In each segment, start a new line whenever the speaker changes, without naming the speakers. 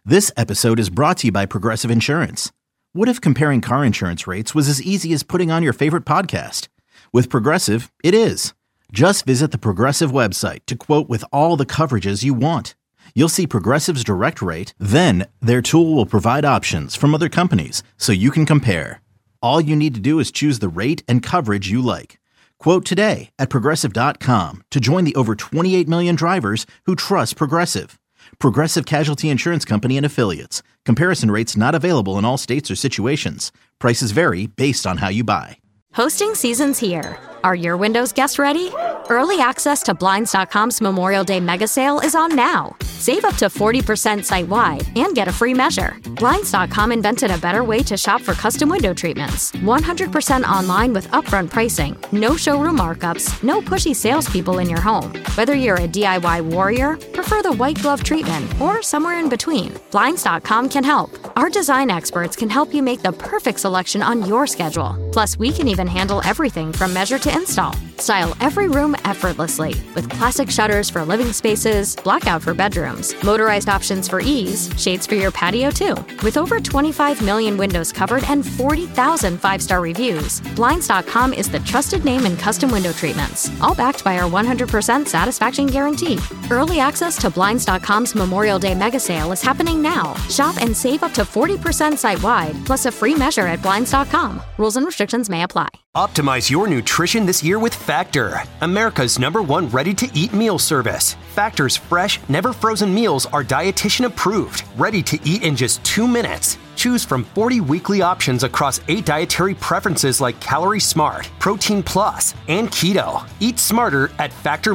This episode is brought to you by Progressive Insurance. What if comparing car insurance rates was as easy as putting on your favorite podcast? With Progressive, it is. Just visit the Progressive website to quote with all the coverages you want. You'll see Progressive's direct rate, then their tool will provide options from other companies so you can compare. All you need to do is choose the rate and coverage you like. Quote today at Progressive.com to join the over 28 million drivers who trust Progressive. Progressive Casualty Insurance Company and Affiliates. Comparison rates not available in all states or situations. Prices vary based on how you buy.
Hosting season's here. Are your windows guests ready? Early access to Blinds.com's Memorial Day mega sale is on now. Save up to 40% site-wide and get a free measure. Blinds.com invented a better way to shop for custom window treatments. 100% online with upfront pricing, no showroom markups, no pushy salespeople in your home. Whether you're a DIY warrior, prefer the white glove treatment, or somewhere in between, Blinds.com can help. Our design experts can help you make the perfect selection on your schedule. Plus, we can even handle everything from measure to install. Style every room effortlessly with classic shutters for living spaces, blackout for bedrooms, motorized options for ease, shades for your patio too. With over 25 million windows covered and 40,000 five-star reviews, Blinds.com is the trusted name in custom window treatments, all backed by our 100% satisfaction guarantee. Early access to Blinds.com's Memorial Day mega sale is happening now. Shop and save up to 40% site-wide, plus a free measure at Blinds.com. Rules and restrictions may apply.
Optimize your nutrition this year with Factor, America's #1 ready-to-eat meal service. Factor's fresh, never-frozen meals are dietitian approved, ready to eat in just 2 minutes. Choose from 40 weekly options across 8 dietary preferences like Calorie Smart, Protein Plus, and Keto. Eat smarter at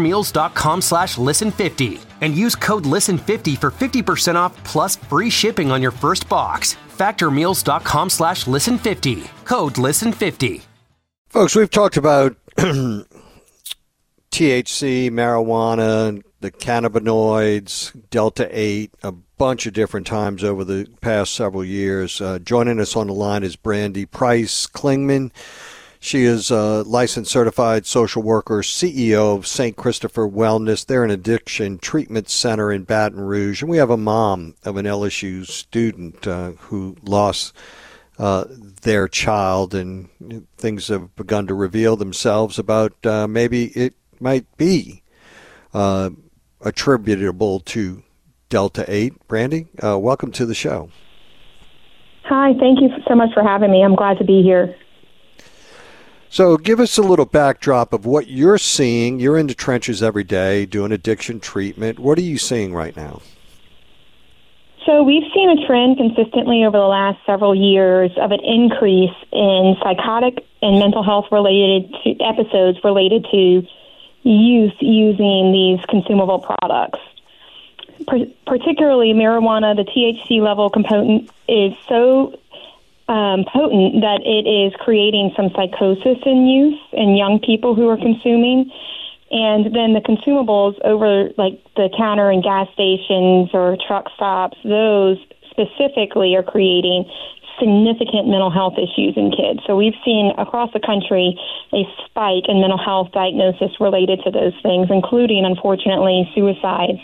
factormeals.com/listen50 and use code LISTEN50 for 50% off plus free shipping on your first box. Factormeals.com/listen50. Code LISTEN50.
Folks, we've talked about THC, marijuana, the cannabinoids, Delta-8, a bunch of different times over the past several years. Joining us on the line is Brandy Price Klingman. She is a licensed certified social worker, CEO of St. Christopher Wellness. They're an addiction treatment center in Baton Rouge. And we have a mom of an LSU student who lost their child, and things have begun to reveal themselves about maybe it might be attributable to Delta-8. Brandy, welcome to the show.
Hi, thank you so much for having me. I'm glad to be here.
So give us a little backdrop of what you're seeing. You're in the trenches every day doing addiction treatment. What are you seeing right now?
So we've seen a trend consistently over the last several years of an increase in psychotic and mental health related to episodes related to youth using these consumable products. Particularly marijuana, the THC level component is so potent that it is creating some psychosis in youth and young people who are consuming. And then the consumables over like the counter in gas stations or truck stops, those specifically are creating significant mental health issues in kids. So we've seen across the country a spike in mental health diagnosis related to those things, including, unfortunately, suicides.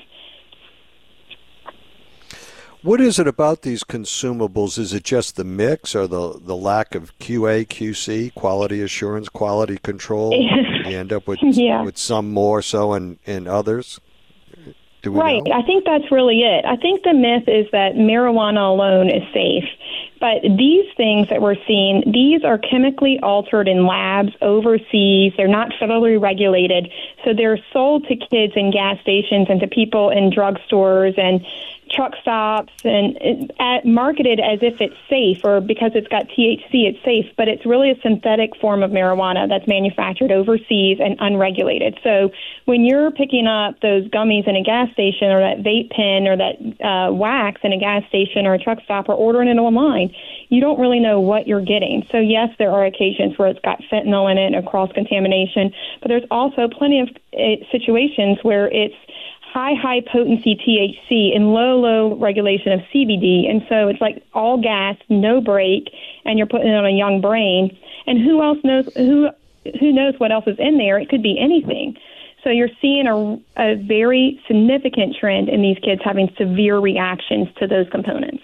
What is it about these consumables? Is it just the mix or the lack of QA, QC, quality assurance, quality control? You end up with with some more so and others? Right.
Know? I think that's really it. I think the myth is that marijuana alone is safe. But these things that we're seeing, these are chemically altered in labs overseas. They're not federally regulated. So they're sold to kids in gas stations and to people in drugstores and truck stops and marketed as if it's safe or because it's got THC, it's safe. But it's really a synthetic form of marijuana that's manufactured overseas and unregulated. So when you're picking up those gummies in a gas station or that vape pen or that wax in a gas station or a truck stop or ordering it online, you don't really know what you're getting. So yes, there are occasions where it's got fentanyl in it or cross-contamination, but there's also plenty of situations where it's high potency THC and low regulation of CBD. And so it's like all gas, no break, and you're putting it on a young brain. And who knows what else is in there? It could be anything. So you're seeing a very significant trend in these kids having severe reactions to those components.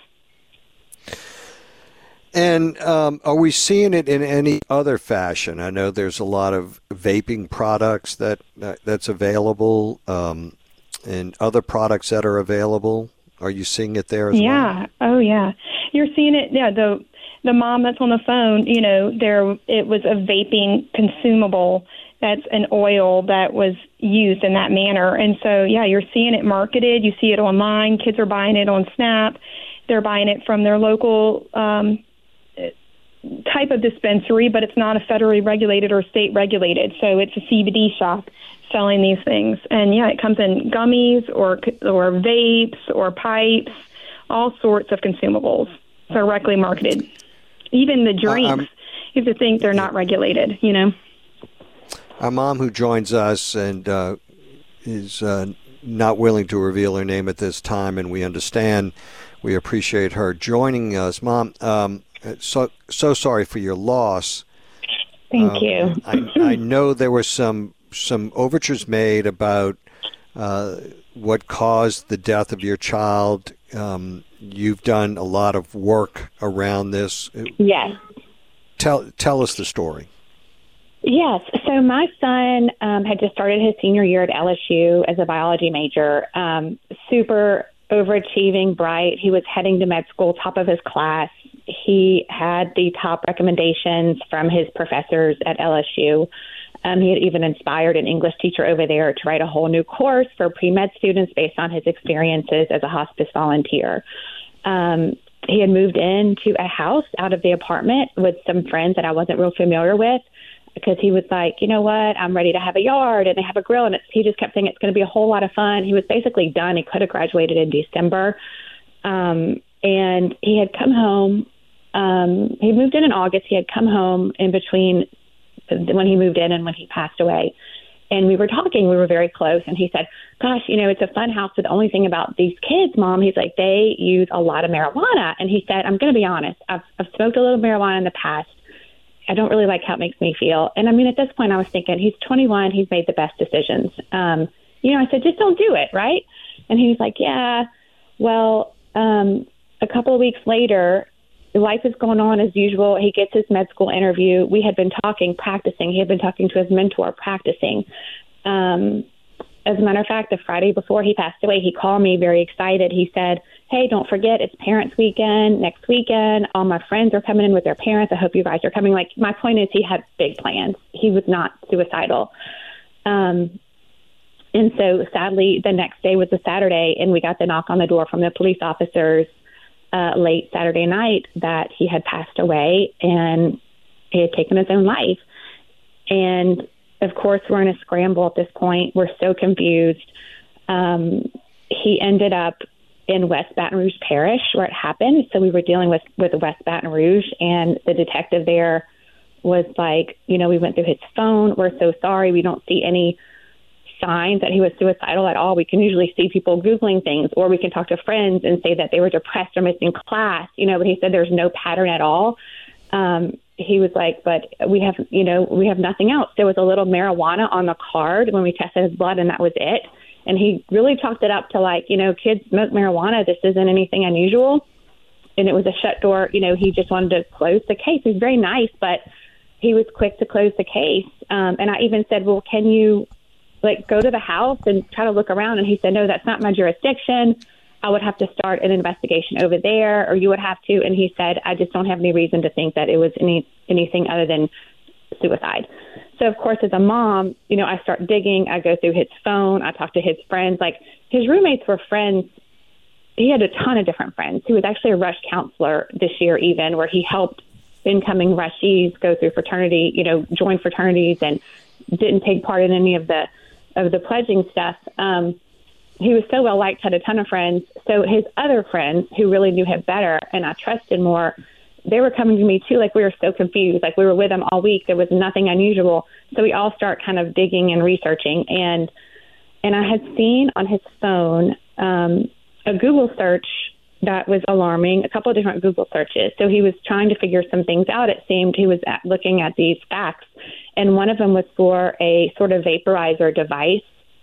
And are we seeing it in any other fashion? I know there's a lot of vaping products that's available, and other products that are available. Are you seeing it there as well?
Yeah. Oh, yeah. You're seeing it. Yeah. The mom that's on the phone, it was a vaping consumable. That's an oil that was used in that manner. And so, yeah, you're seeing it marketed. You see it online. Kids are buying it on Snap. They're buying it from their local type of dispensary, but it's not a federally regulated or state regulated. So it's a CBD shop selling these things. And yeah, it comes in gummies or vapes or pipes, all sorts of consumables directly marketed. Even the drinks, you have to think they're not regulated,
Our mom, who joins us and is not willing to reveal her name at this time, and we understand. We appreciate her joining us. Mom, so sorry for your loss.
Thank you.
I know there were some overtures made about what caused the death of your child. You've done a lot of work around this.
Yes.
Tell us the story.
Yes. So my son had just started his senior year at LSU as a biology major. Super overachieving, bright. He was heading to med school, top of his class. He had the top recommendations from his professors at LSU. He had even inspired an English teacher over there to write a whole new course for pre-med students based on his experiences as a hospice volunteer. He had moved into a house out of the apartment with some friends that I wasn't real familiar with, because he was like, you know what, I'm ready to have a yard and they have a grill. And he just kept saying it's going to be a whole lot of fun. He was basically done. He could have graduated in December. And he had come home. He moved in August. He had come home in between when he moved in and when he passed away. And we were talking. We were very close. And he said, gosh, it's a fun house. But the only thing about these kids, Mom, he's like, they use a lot of marijuana. And he said, I'm going to be honest. I've smoked a little marijuana in the past. I don't really like how it makes me feel. And I mean, at this point I was thinking, he's 21. He's made the best decisions. I said, just don't do it. Right. And he was like, yeah, well, a couple of weeks later, life is going on as usual. He gets his med school interview. We had been talking, practicing. He had been talking to his mentor, practicing. As a matter of fact, the Friday before he passed away, he called me very excited. He said, hey, don't forget, it's Parents Weekend next weekend. All my friends are coming in with their parents. I hope you guys are coming. Like, my point is, he had big plans. He was not suicidal. And so sadly, the next day was a Saturday, and we got the knock on the door from the police officers late Saturday night that he had passed away and he had taken his own life. And of course, we're in a scramble at this point. We're so confused. He ended up in West Baton Rouge Parish where it happened. So we were dealing with West Baton Rouge, and the detective there was like, we went through his phone. We're so sorry. We don't see any signs that he was suicidal at all. We can usually see people Googling things, or we can talk to friends and say that they were depressed or missing class, but he said there's no pattern at all. He was like, but we have nothing else. There was a little marijuana on the card when we tested his blood, and that was it. And he really talked it up to like, kids smoke marijuana. This isn't anything unusual. And it was a shut door. He just wanted to close the case. He was very nice, but he was quick to close the case. And I even said, well, can you go to the house and try to look around? And he said, no, that's not my jurisdiction. I would have to start an investigation over there, or you would have to. And he said, I just don't have any reason to think that it was anything other than suicide. So, of course, as a mom, I start digging. I go through his phone. I talk to his friends. His roommates were friends. He had a ton of different friends. He was actually a rush counselor this year even, where he helped incoming rushies go through fraternity, join fraternities, and didn't take part in any of the pledging stuff. He was so well liked, had a ton of friends. So his other friends who really knew him better and I trusted more, they were coming to me too. We were so confused. We were with him all week. There was nothing unusual. So we all start kind of digging and researching. And I had seen on his phone a Google search that was alarming, a couple of different Google searches. So he was trying to figure some things out. It seemed he was looking at these facts. And one of them was for a sort of vaporizer device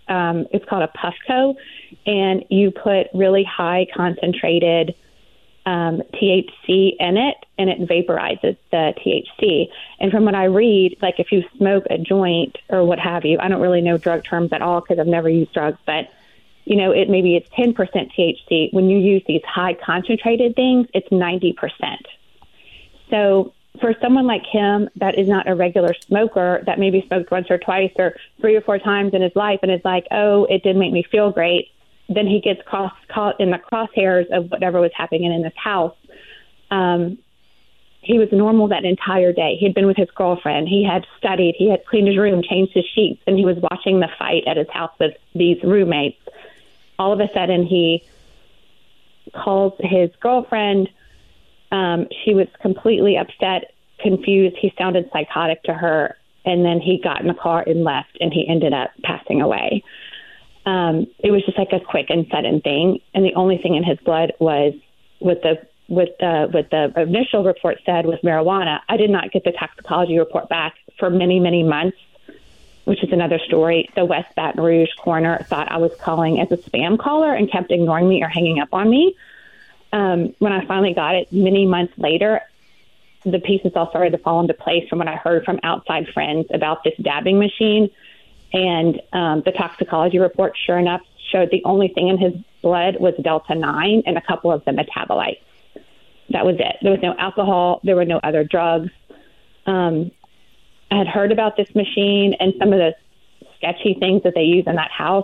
it's called a Puffco, and you put really high concentrated THC in it, and it vaporizes the THC. And from what I read, like if you smoke a joint or what have you, I don't really know drug terms at all because I've never used drugs, but maybe it's 10% THC. When you use these high concentrated things, it's 90%. So for someone like him that is not a regular smoker, that maybe smoked once or twice or 3 or 4 times in his life and is like, oh, it didn't make me feel great, then he gets caught in the crosshairs of whatever was happening in his house. He was normal that entire day. He'd been with his girlfriend. He had studied. He had cleaned his room, changed his sheets, and he was watching the fight at his house with these roommates. All of a sudden, he calls his girlfriend. She was completely upset, confused. He sounded psychotic to her, and then he got in the car and left, and he ended up passing away. It was just like a quick and sudden thing, and the only thing in his blood was what the initial report said was marijuana. I did not get the toxicology report back for many, many months, which is another story. The West Baton Rouge coroner thought I was calling as a spam caller and kept ignoring me or hanging up on me. When I finally got it many months later, the pieces all started to fall into place from what I heard from outside friends about this dabbing machine. And the toxicology report, sure enough, showed the only thing in his blood was Delta-9 and a couple of the metabolites. That was it. There was no alcohol. There were no other drugs. I had heard about this machine and some of the sketchy things that they use in that house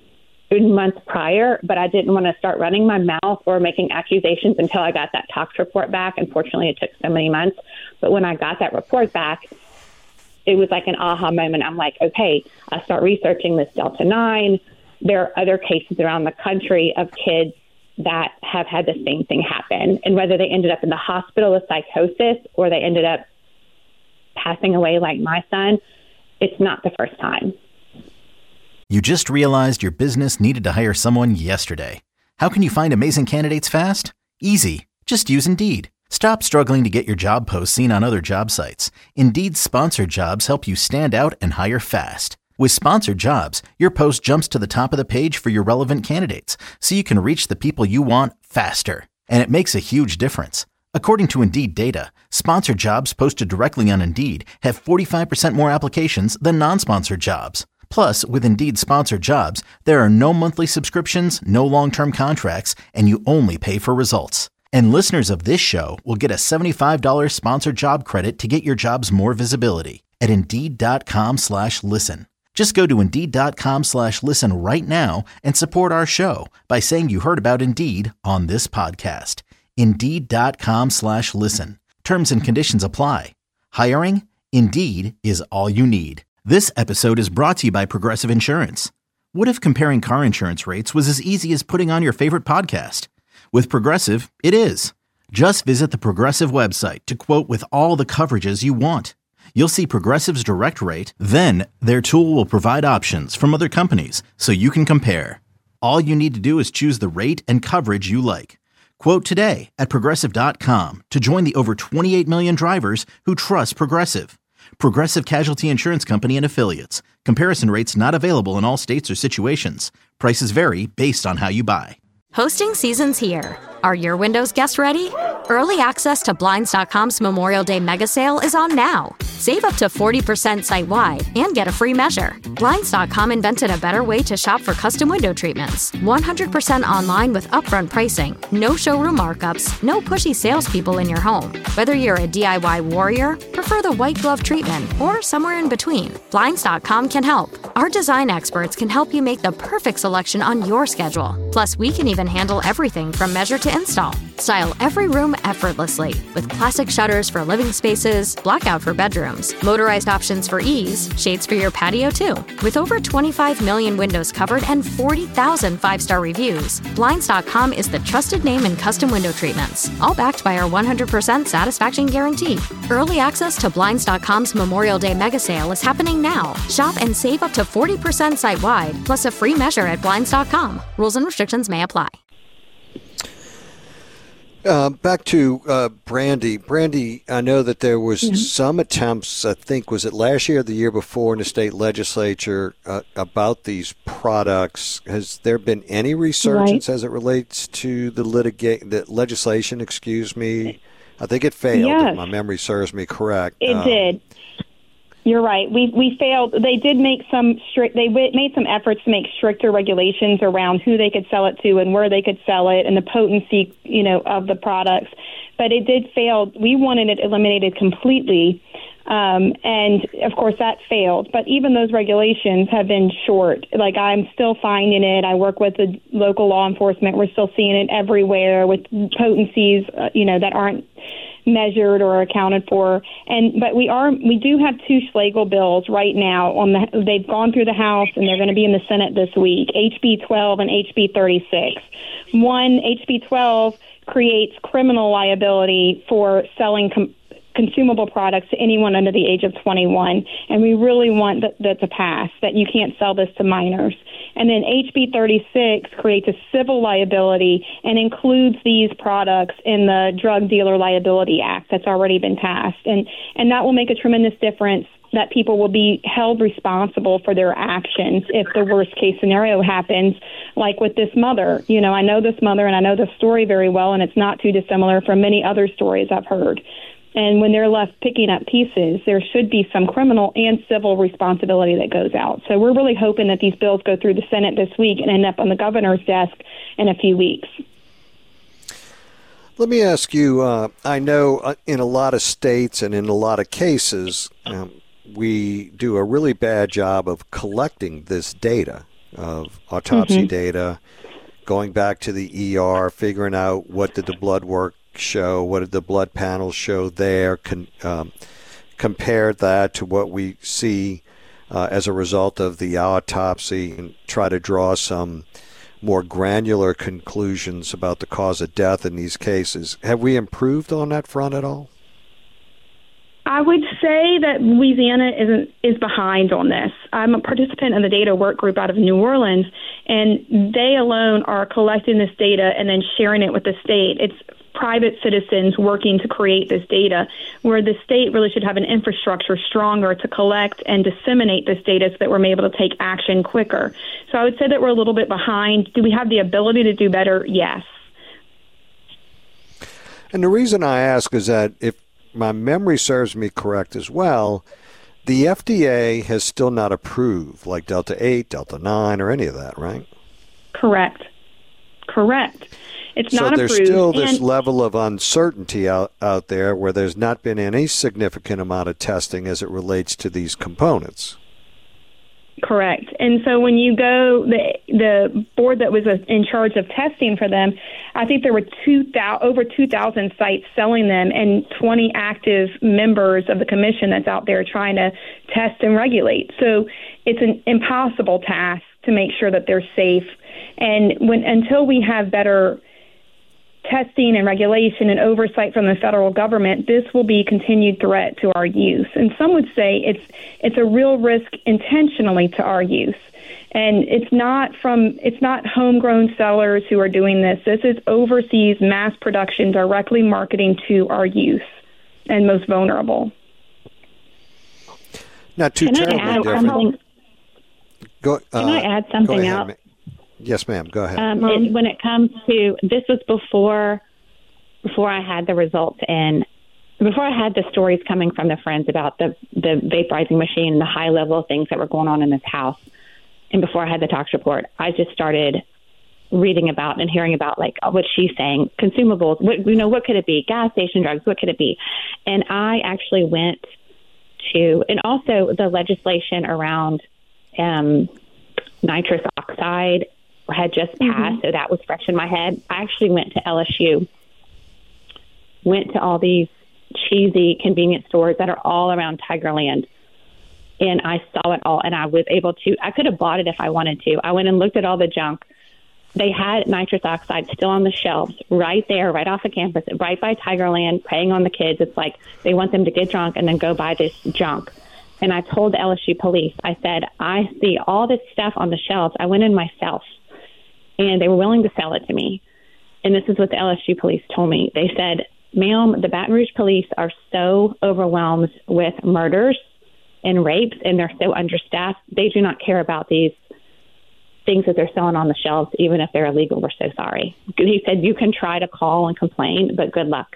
months prior, but I didn't want to start running my mouth or making accusations until I got that tox report back. Unfortunately, it took so many months. But when I got that report back, it was like an aha moment. I'm like, okay, I start researching this Delta-9. There are other cases around the country of kids that have had the same thing happen. And whether they ended up in the hospital with psychosis or they ended up passing away like my son, it's not the first time.
You just realized your business needed to hire someone yesterday. How can you find amazing candidates fast? Easy. Just use Indeed. Stop struggling to get your job posts seen on other job sites. Indeed's sponsored jobs help you stand out and hire fast. With sponsored jobs, your post jumps to the top of the page for your relevant candidates, so you can reach the people you want faster. And it makes a huge difference. According to Indeed data, sponsored jobs posted directly on Indeed have 45% more applications than non-sponsored jobs. Plus, with Indeed sponsored jobs, there are no monthly subscriptions, no long-term contracts, and you only pay for results. And listeners of this show will get a $75 sponsored job credit to get your jobs more visibility at Indeed.com/listen. Just go to Indeed.com/listen right now and support our show by saying you heard about Indeed on this podcast. Indeed.com/listen. Terms and conditions apply. Hiring? Indeed is all you need. This episode is brought to you by Progressive Insurance. What if comparing car insurance rates was as easy as putting on your favorite podcast? With Progressive, it is. Just visit the Progressive website to quote with all the coverages you want. You'll see Progressive's direct rate, then their tool will provide options from other companies so you can compare. All you need to do is choose the rate and coverage you like. Quote today at Progressive.com to join the over 28 million drivers who trust Progressive. Progressive Casualty Insurance Company and Affiliates. Comparison rates not available in all states or situations. Prices vary based on how you buy.
Hosting season's here. Are your windows guest ready? Early access to Blinds.com's Memorial Day mega sale is on now. Save up to 40% site-wide and get a free measure. Blinds.com invented a better way to shop for custom window treatments. 100% online with upfront pricing, no showroom markups, no pushy salespeople in your home. Whether you're a DIY warrior, prefer the white glove treatment, or somewhere in between, Blinds.com can help. Our design experts can help you make the perfect selection on your schedule. Plus, we can even handle everything from measure to install. Style every room effortlessly with classic shutters for living spaces, blackout for bedrooms, motorized options for ease, shades for your patio too. With over 25 million windows covered and 40,000 five-star reviews, Blinds.com is the trusted name in custom window treatments, all backed by our 100% satisfaction guarantee. Early access to Blinds.com's Memorial Day mega sale is happening now. Shop and save up to 40% site-wide, plus a free measure at Blinds.com. Rules and restrictions may apply.
Back to brandy. Brandy, I know that there was some attempts, I think, was it last year or the year before in the state legislature about these products. Has there been any resurgence as it relates to the legislation, excuse me? I think it failed, if my memory serves me correct.
It did. You're right. We failed. They did make some made some efforts to make stricter regulations around who they could sell it to and where they could sell it and the potency, of the products. But it did fail. We wanted it eliminated completely. And of course that failed. But even those regulations have been short. Like, I'm still finding it. I work with the local law enforcement. We're still seeing it everywhere with potencies, that aren't measured or accounted for. But we do have two Schlegel bills right now they've gone through the House and they're going to be in the Senate this week, HB 12 and HB 36. One, HB 12 creates criminal liability for selling consumable products to anyone under the age of 21, and we really want that to pass, that you can't sell this to minors. And then HB 36 creates a civil liability and includes these products in the Drug Dealer Liability Act that's already been passed. And that will make a tremendous difference, that people will be held responsible for their actions if the worst case scenario happens, like with this mother. I know this mother and I know the story very well, and it's not too dissimilar from many other stories I've heard. And when they're left picking up pieces, there should be some criminal and civil responsibility that goes out. So we're really hoping that these bills go through the Senate this week and end up on the governor's desk in a few weeks.
Let me ask you, I know in a lot of states and in a lot of cases, we do a really bad job of collecting this data, of autopsy data, going back to the ER, figuring out what did the blood work show, what did the blood panels show there, compare that to what we see as a result of the autopsy, and try to draw some more granular conclusions about the cause of death in these cases. Have we improved on that front at all?
I would say that Louisiana is behind on this. I'm a participant in the data work group out of New Orleans, and they alone are collecting this data and then sharing it with the state. It's private citizens working to create this data, where the state really should have an infrastructure stronger to collect and disseminate this data so that we're able to take action quicker. So I would say that we're a little bit behind. Do we have the ability to do better? Yes.
And the reason I ask is that if my memory serves me correct as well, the FDA has still not approved like Delta 8, Delta 9, or any of that, right?
Correct. It's not approved.
So there's still this level of uncertainty out there where there's not been any significant amount of testing as it relates to these components.
Correct. And so when you go, the board that was in charge of testing for them, I think there were over 2,000 sites selling them and 20 active members of the commission that's out there trying to test and regulate. So it's an impossible task to make sure that they're safe. And until we have better testing and regulation and oversight from the federal government, this will be a continued threat to our youth. And some would say it's a real risk intentionally to our youth. And it's not homegrown sellers who are doing this. This is overseas mass production directly marketing to our youth and most vulnerable.
Not too terribly different.
Can I add something else?
Yes, ma'am. Go ahead.
When it comes to, this was before I had the results and before I had the stories coming from the friends about the vaporizing machine and the high level of things that were going on in this house, and before I had the tox report, I just started reading about and hearing about like what she's saying, consumables. What could it be? Gas station drugs. What could it be? And I actually went to, and also the legislation around nitrous oxide had just passed, so that was fresh in my head. I actually went to LSU, went to all these cheesy convenience stores that are all around Tigerland, and I saw it all, and I was able to, I could have bought it if I wanted to. I went and looked at all the junk. They had nitrous oxide still on the shelves right there, right off the campus, right by Tigerland, preying on the kids. It's like they want them to get drunk and then go buy this junk. And I told the LSU police, I said, I see all this stuff on the shelves. I went in myself, and they were willing to sell it to me. and this is what the LSU police told me. They said, ma'am, the Baton Rouge police are so overwhelmed with murders and rapes, and they're so understaffed. They do not care about these things that they're selling on the shelves, even if they're illegal. We're so sorry. He said, you can try to call and complain, but good luck.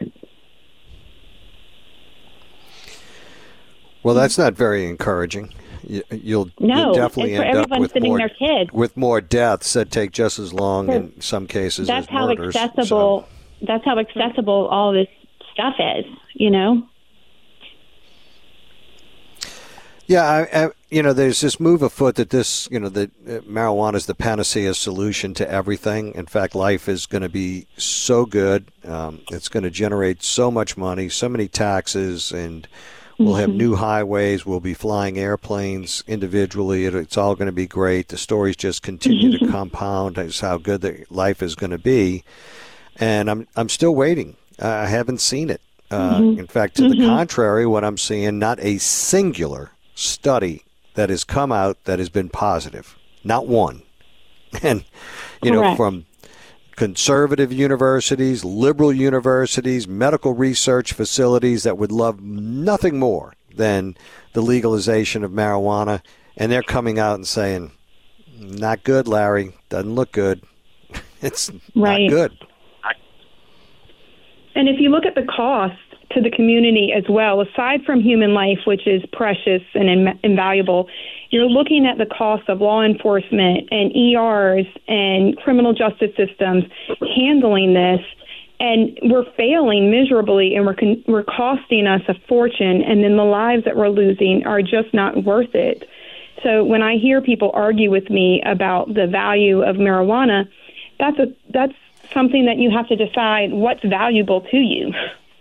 Well, that's not very encouraging. You'll definitely end up with more deaths that take just as long in some cases as murders.
That's how accessible all this stuff is, you know?
Yeah, there's this move afoot that that marijuana is the panacea solution to everything. In fact, life is going to be so good. It's going to generate so much money, so many taxes, and we'll have new highways. We'll be flying airplanes individually. It's all going to be great. The stories just continue to compound as how good the life is going to be. And I'm still waiting. I haven't seen it. In fact, to the contrary, what I'm seeing, not a singular study that has come out that has been positive. Not one. And, from conservative universities, liberal universities, medical research facilities that would love nothing more than the legalization of marijuana, and they're coming out and saying, not good, Larry. Doesn't look good. It's not good.
And if you look at the cost to the community as well, aside from human life, which is precious and invaluable, you're looking at the cost of law enforcement and ERs and criminal justice systems handling this. And we're failing miserably, and we're costing us a fortune, and then the lives that we're losing are just not worth it. So when I hear people argue with me about the value of marijuana, that's something that you have to decide what's valuable to you.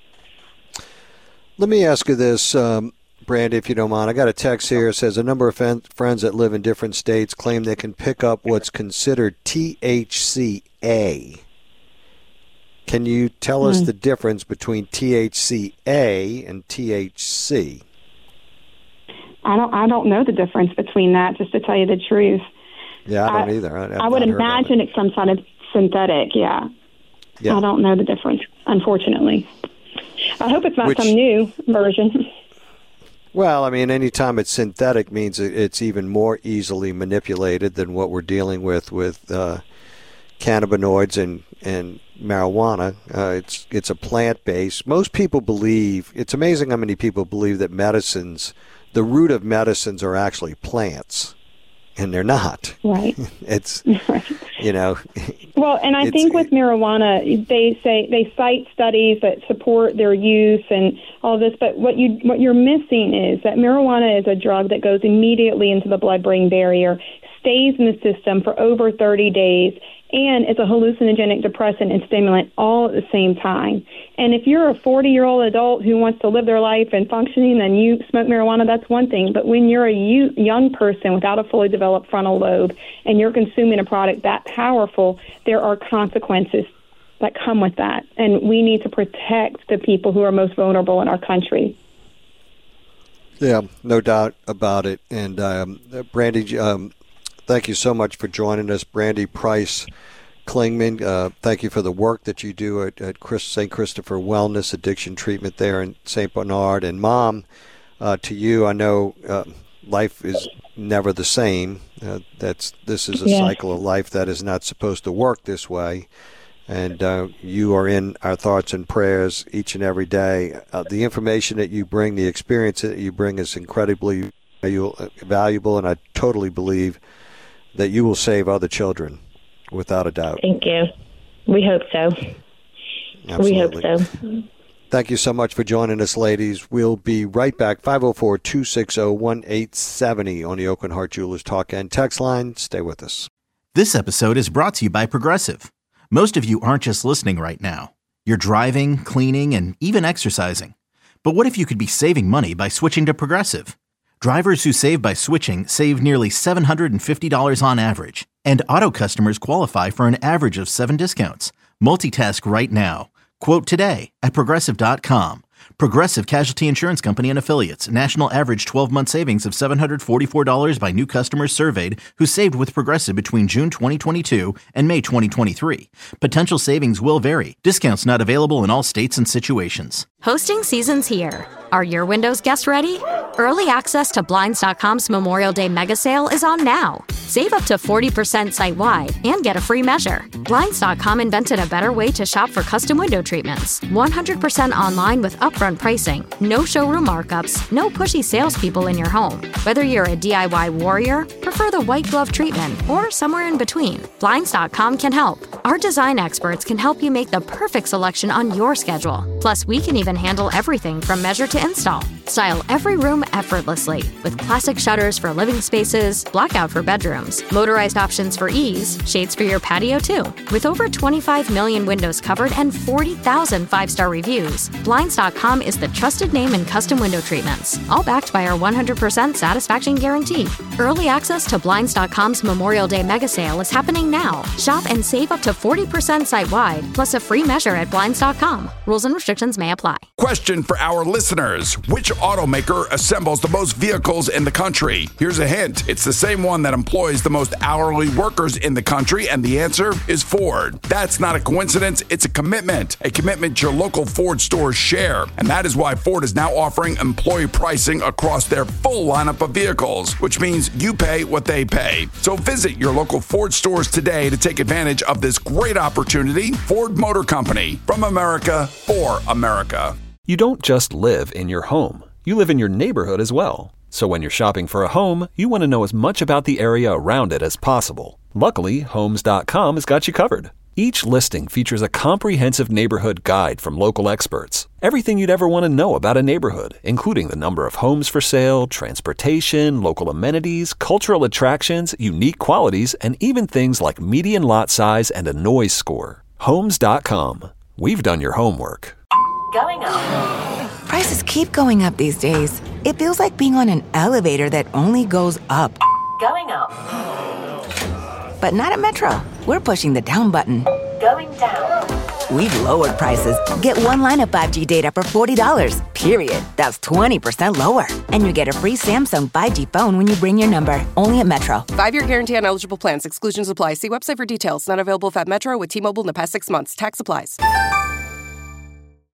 Let me ask you this, Brandy, if you don't mind. I got a text here. It says a number of friends that live in different states claim they can pick up what's considered THCA. Can you tell us the difference between THCA and THC?
I don't know the difference between that, just to tell you the truth.
Yeah, I don't either.
I would imagine it's some sort of synthetic, yeah. I don't know the difference, unfortunately. I hope it's not some new version.
Well, I mean, anytime it's synthetic means it's even more easily manipulated than what we're dealing with cannabinoids and marijuana. It's a plant-based. Most people believe, it's amazing how many people believe that the root of medicines are actually plants. And they're not.
Right.
It's,
Well, and I think with marijuana, they cite studies that support their use and all this, but what you're missing is that marijuana is a drug that goes immediately into the blood-brain barrier, stays in the system for over 30 days, and it's a hallucinogenic, depressant, and stimulant all at the same time. And if you're a 40-year-old adult who wants to live their life and functioning and you smoke marijuana, that's one thing. But when you're a young person without a fully developed frontal lobe and you're consuming a product that powerful, there are consequences that come with that. And we need to protect the people who are most vulnerable in our country.
Yeah, no doubt about it. And Brandy, thank you so much for joining us, Brandy Price Klingman. Thank you for the work that you do at St. Christopher Wellness Addiction Treatment there in St. Bernard. And Mom, to you, I know life is never the same. This is a cycle of life that is not supposed to work this way. And you are in our thoughts and prayers each and every day. The information that you bring, the experience that you bring is incredibly valuable, and I totally believe that you will save other children, without a doubt.
Thank you. We hope so.
Absolutely.
We hope so.
Thank you so much for joining us, ladies. We'll be right back. 504-260-1870 on the Oakland Heart Jewelers Talk and Text line. Stay with us.
This episode is brought to you by Progressive. Most of you aren't just listening right now. You're driving, cleaning, and even exercising. But what if you could be saving money by switching to Progressive? Drivers who save by switching save nearly $750 on average, and auto customers qualify for an average of 7 discounts. Multitask right now. Quote today at Progressive.com. Progressive Casualty Insurance Company and Affiliates. National average 12-month savings of $744 by new customers surveyed who saved with Progressive between June 2022 and May 2023. Potential savings will vary. Discounts not available in all states and situations.
Hosting season's here. Are your windows guests ready? Early access to Blinds.com's Memorial Day mega sale is on now. Save up to 40% site-wide and get a free measure. Blinds.com invented a better way to shop for custom window treatments. 100% online with upfront pricing, no showroom markups, no pushy salespeople in your home. Whether you're a DIY warrior, prefer the white glove treatment, or somewhere in between, Blinds.com can help. Our design experts can help you make the perfect selection on your schedule. Plus, we can even handle everything from measure to install. Style every room effortlessly with classic shutters for living spaces, blackout for bedrooms, motorized options for ease, shades for your patio too. With over 25 million windows covered and 40,000 five-star reviews, Blinds.com is the trusted name in custom window treatments, all backed by our 100% satisfaction guarantee. Early access to Blinds.com's Memorial Day mega sale is happening now. Shop and save up to 40% site-wide, plus a free measure at Blinds.com. Rules and restrictions may apply.
Question for our listeners. Which automaker assembles the most vehicles in the country? Here's a hint. It's the same one that employs the most hourly workers in the country, and the answer is Ford. That's not a coincidence. It's a commitment your local Ford stores share. And that is why Ford is now offering employee pricing across their full lineup of vehicles, which means you pay what they pay. So visit your local Ford stores today to take advantage of this great opportunity. Ford Motor Company, from America for America.
You don't just live in your home. You live in your neighborhood as well. So when you're shopping for a home, you want to know as much about the area around it as possible. Luckily, Homes.com has got you covered. Each listing features a comprehensive neighborhood guide from local experts. Everything you'd ever want to know about a neighborhood, including the number of homes for sale, transportation, local amenities, cultural attractions, unique qualities, and even things like median lot size and a noise score. Homes.com. We've done your homework.
Going up. Prices keep going up these days. It feels like being on an elevator that only goes up. Going up. But not at Metro. We're pushing the down button. Going down. We've lowered prices. Get one line of 5G data for $40, period. That's 20% lower. And you get a free Samsung 5G phone when you bring your number. Only at Metro.
5-year guarantee on eligible plans. Exclusions apply. See website for details. Not available at Metro with T-Mobile in the past 6 months. Tax applies.